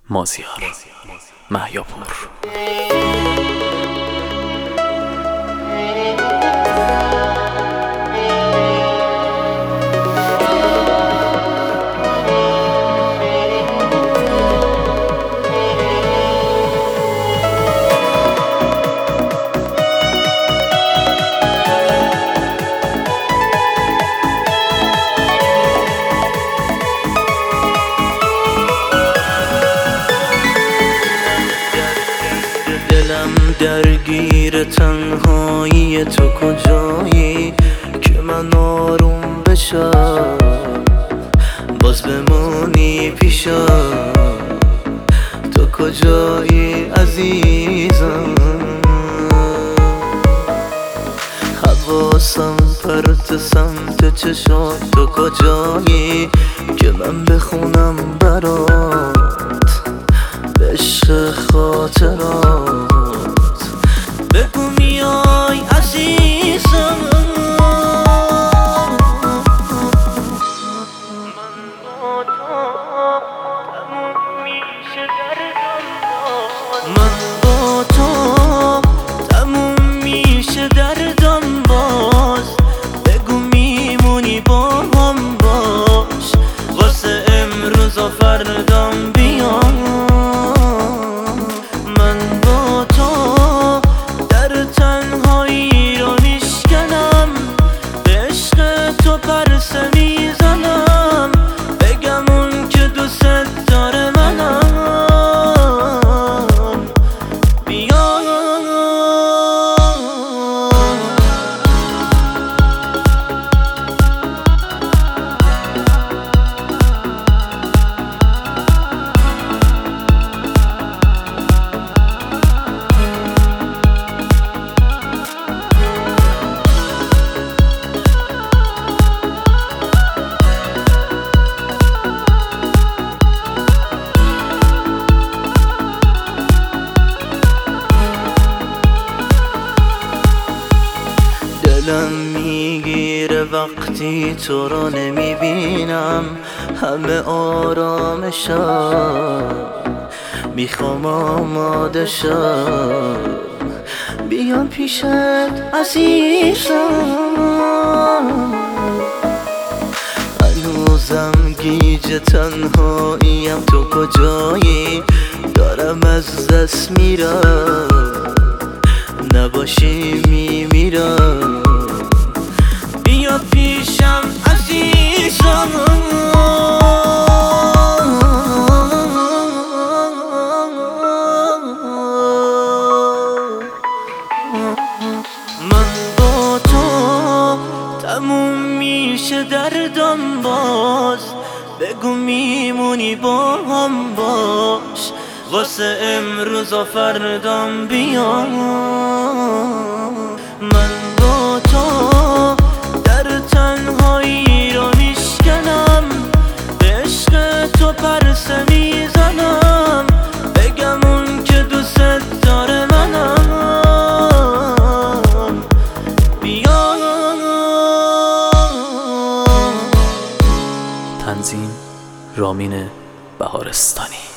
مازیار مهیاپور. دلم درگیر تنهایی تو کجایی که من آروم بشم، باز بمونی پیشم. تو کجایی عزیزم؟ حواسم پرت سمت چشات. تو کجایی که من بخونم برات عشق خاطرات؟ بگو میای عزیزم. من با تو تموم میشه دردم باز. من با تو تموم میشه دردم باز. بگو میمونی با هم باش واسه امروز و فردام بیام. دلم میگیره وقتی تو رو نمیبینم، همه آرامشم. میخوام آماده شم بیام پیشت عزیزم. هنوزم گیج تنهاییم. تو کجایی؟ دارم از دست میرم، نباشی میمیرم. بیا پیشم عزیزم. من با تو تموم میشه دردم باز. بگو میمونی با هم باش واسه امروز و فردام بیام. من با تو در تنهایی رو میشکنم، به عشق تو پرسه میزنم. بگم اون که دوست داره منم. بیا. تنظیم رامین بهارستانی.